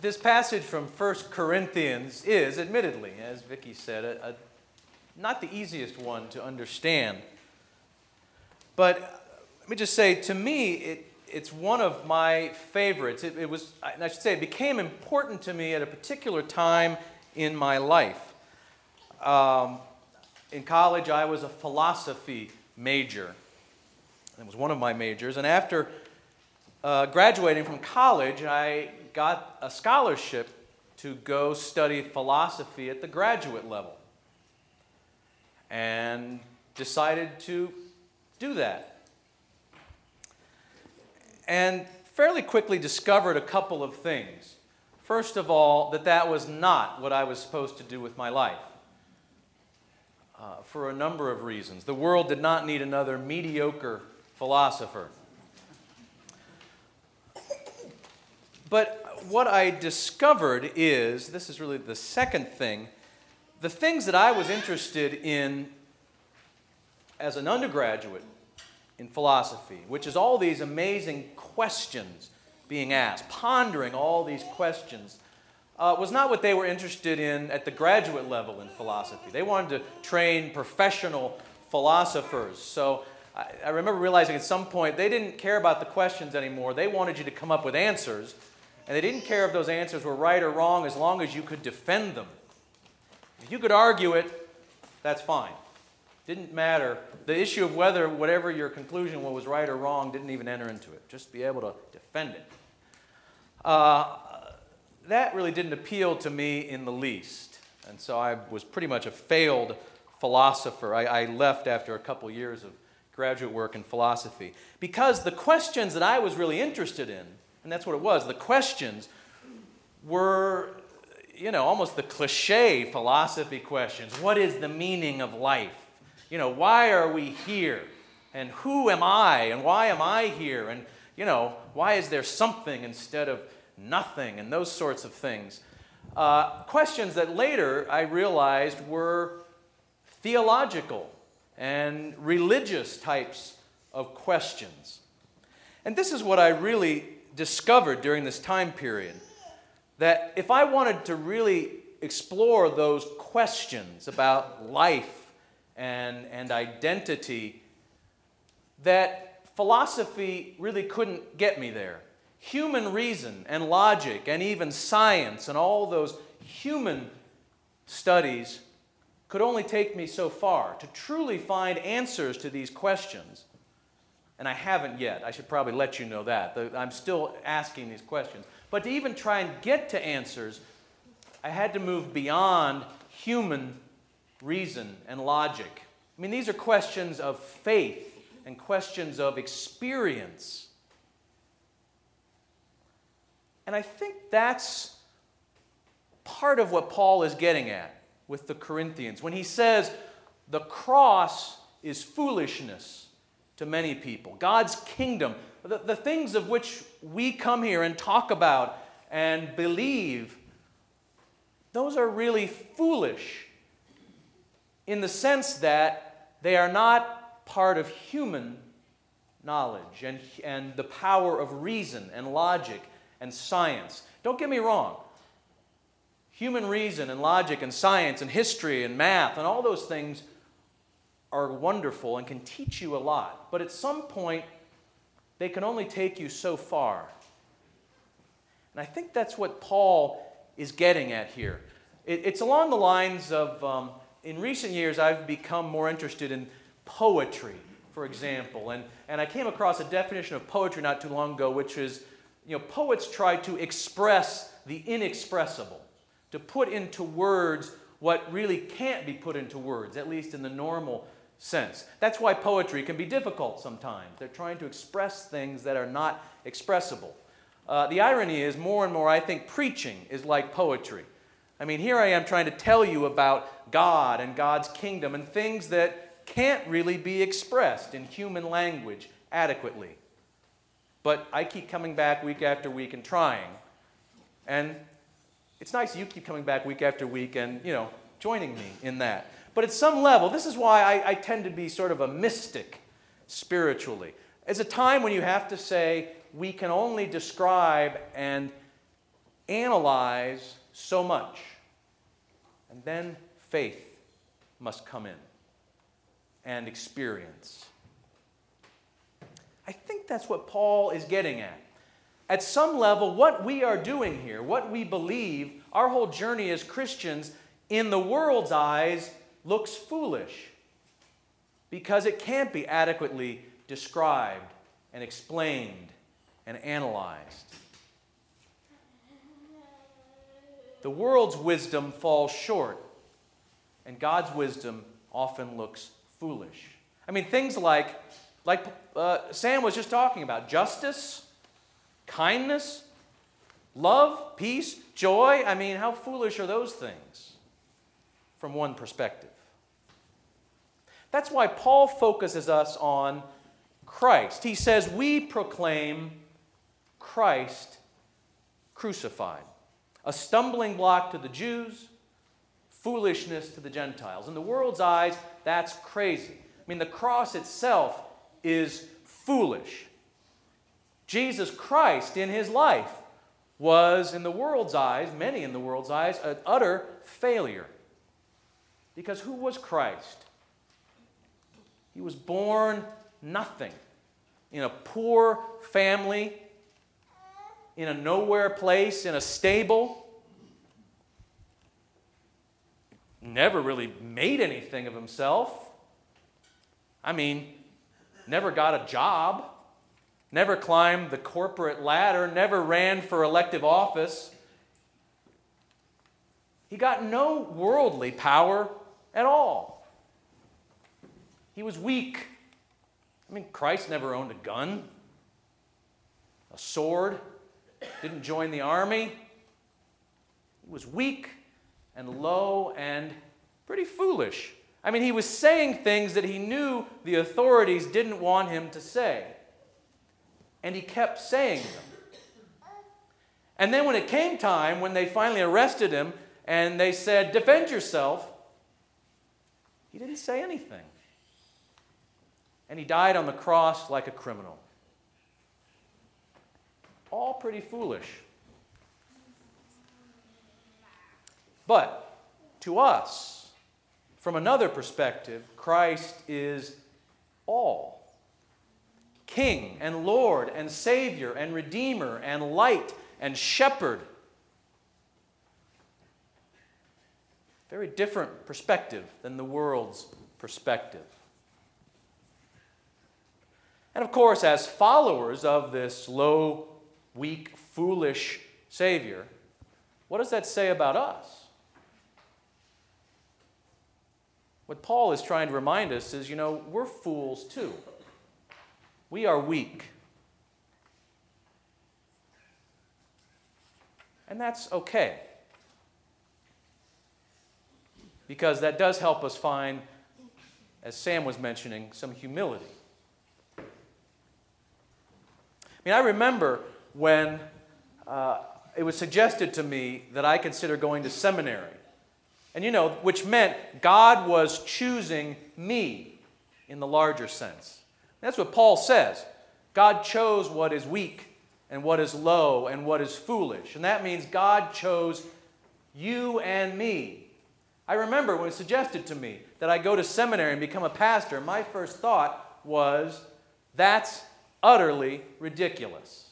This passage from 1 Corinthians is, admittedly, as Vicki said, not the easiest one to understand. But let me just say, to me, it's one of my favorites. It became important to me at a particular time in my life. In college, I was a philosophy major. It was one of my majors. And after graduating from college, I got a scholarship to go study philosophy at the graduate level. And decided to do that. And fairly quickly discovered a couple of things. First of all, that was not what I was supposed to do with my life. For a number of reasons. The world did not need another mediocre philosopher. But what I discovered is, this is really the second thing, the things that I was interested in as an undergraduate in philosophy, which is all these amazing questions being asked, pondering all these questions, was not what they were interested in at the graduate level in philosophy. They wanted to train professional philosophers. So I remember realizing at some point they didn't care about the questions anymore. They wanted you to come up with answers, and they didn't care if those answers were right or wrong as long as you could defend them. If you could argue it, that's fine. Didn't matter. The issue of whether whatever your conclusion was right or wrong didn't even enter into it. Just be able to defend it. That really didn't appeal to me in the least. And so I was pretty much a failed philosopher. I left after a couple years of graduate work in philosophy. Because the questions that I was really interested in, and that's what it was, the questions were, almost the cliche philosophy questions. What is the meaning of life? Why are we here? And who am I? And why am I here? And, why is there something instead of nothing? And those sorts of things. Questions that later I realized were theological and religious types of questions. And this is what I really discovered during this time period. That if I wanted to really explore those questions about life and identity, that philosophy really couldn't get me there. Human reason and logic and even science and all those human studies could only take me so far to truly find answers to these questions. And I haven't yet. I should probably let you know that. I'm still asking these questions. But to even try and get to answers, I had to move beyond human reason and logic. I mean, these are questions of faith and questions of experience. And I think that's part of what Paul is getting at with the Corinthians when he says the cross is foolishness to many people. God's kingdom, the things of which we come here and talk about and believe, those are really foolish in the sense that they are not part of human knowledge and the power of reason and logic and science. Don't get me wrong. Human reason and logic and science and history and math and all those things are wonderful and can teach you a lot. But at some point, they can only take you so far. And I think that's what Paul is getting at here. It's along the lines of, in recent years, I've become more interested in poetry, for example. And I came across a definition of poetry not too long ago, which is, poets try to express the inexpressible, to put into words what really can't be put into words, at least in the normal sense. That's why poetry can be difficult sometimes. They're trying to express things that are not expressible. The irony is, more and more, I think preaching is like poetry. I mean, here I am trying to tell you about God and God's kingdom and things that can't really be expressed in human language adequately. But I keep coming back week after week and trying. And it's nice that you keep coming back week after week and, joining me in that. But at some level, this is why I tend to be sort of a mystic spiritually. It's a time when you have to say, we can only describe and analyze so much. And then faith must come in and experience. I think that's what Paul is getting at. At some level, what we are doing here, what we believe, our whole journey as Christians, in the world's eyes, looks foolish because it can't be adequately described and explained and analyzed. The world's wisdom falls short, and God's wisdom often looks foolish. I mean, things like Sam was just talking about, justice, kindness, love, peace, joy. I mean, how foolish are those things from one perspective? That's why Paul focuses us on Christ. He says, we proclaim Christ crucified. A stumbling block to the Jews, foolishness to the Gentiles. In the world's eyes, that's crazy. I mean, the cross itself is foolish. Jesus Christ in his life was, in the world's eyes, many in the world's eyes, an utter failure. Because who was Christ? He was born nothing, in a poor family, in a nowhere place, in a stable. Never really made anything of himself. I mean, never got a job, never climbed the corporate ladder, never ran for elective office. He got no worldly power at all. He was weak. I mean, Christ never owned a gun, a sword, didn't join the army. He was weak and low and pretty foolish. I mean, he was saying things that he knew the authorities didn't want him to say. And he kept saying them. And then when it came time, when they finally arrested him and they said, defend yourself, he didn't say anything. And he died on the cross like a criminal. All pretty foolish. But to us, from another perspective, Christ is all. King and Lord and Savior and Redeemer and light and shepherd. Very different perspective than the world's perspective. And of course, as followers of this low, weak, foolish Savior, what does that say about us? What Paul is trying to remind us is, we're fools too. We are weak. And that's okay. Because that does help us find, as Sam was mentioning, some humility. I remember when it was suggested to me that I consider going to seminary. And which meant God was choosing me in the larger sense. That's what Paul says. God chose what is weak and what is low and what is foolish. And that means God chose you and me. I remember when it was suggested to me that I go to seminary and become a pastor, my first thought was, that's utterly ridiculous.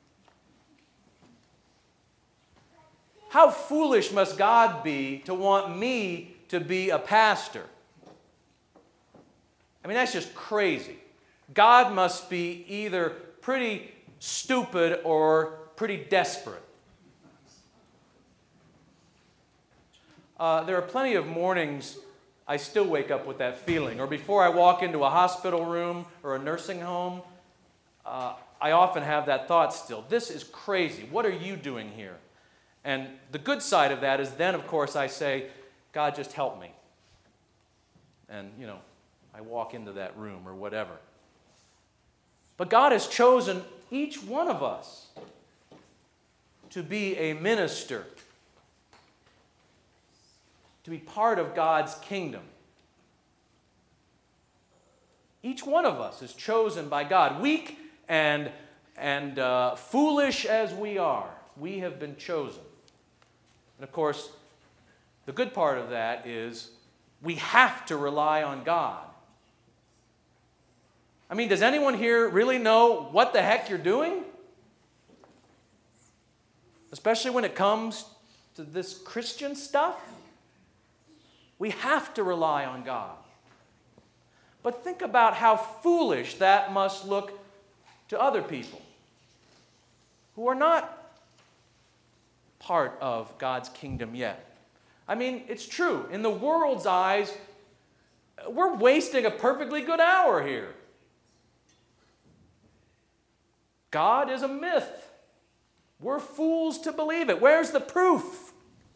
How foolish must God be to want me to be a pastor? That's just crazy. God must be either pretty stupid or pretty desperate. There are plenty of mornings I still wake up with that feeling. Or before I walk into a hospital room or a nursing home, I often have that thought still. This is crazy. What are you doing here? And the good side of that is then, of course, I say, God, just help me. And, I walk into that room or whatever. But God has chosen each one of us to be a minister, to be part of God's kingdom. Each one of us is chosen by God. Weak and foolish as we are, we have been chosen. And of course, the good part of that is we have to rely on God. I mean, does anyone here really know what the heck you're doing? Especially when it comes to this Christian stuff. We have to rely on God. But think about how foolish that must look to other people who are not part of God's kingdom yet. I mean, it's true. In the world's eyes, we're wasting a perfectly good hour here. God is a myth. We're fools to believe it. Where's the proof?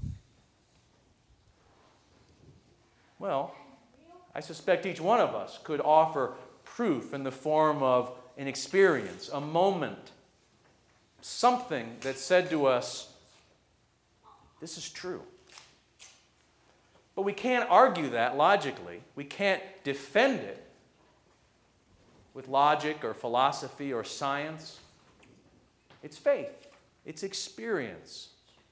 Well, I suspect each one of us could offer proof in the form of an experience, a moment, something that said to us, this is true. But we can't argue that logically. We can't defend it with logic or philosophy or science. It's faith. It's experience.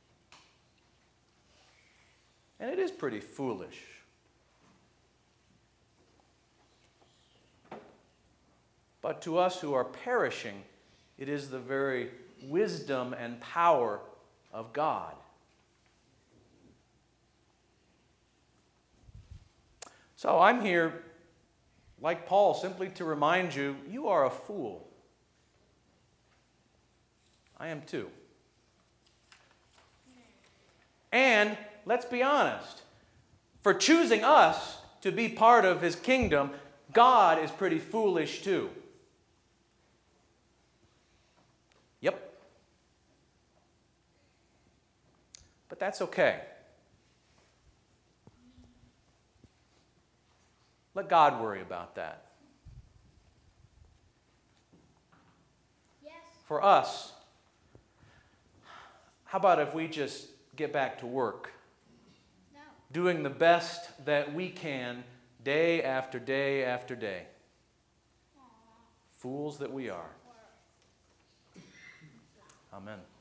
And it is pretty foolish. But to us who are perishing, it is the very wisdom and power of God. So I'm here, like Paul, simply to remind you, you are a fool. I am too. And let's be honest, for choosing us to be part of His kingdom, God is pretty foolish too. Yep. But that's okay. Let God worry about that. Yes. For us, how about if we just get back to work? No. Doing the best that we can day after day after day. Aww. Fools that we are. Amen.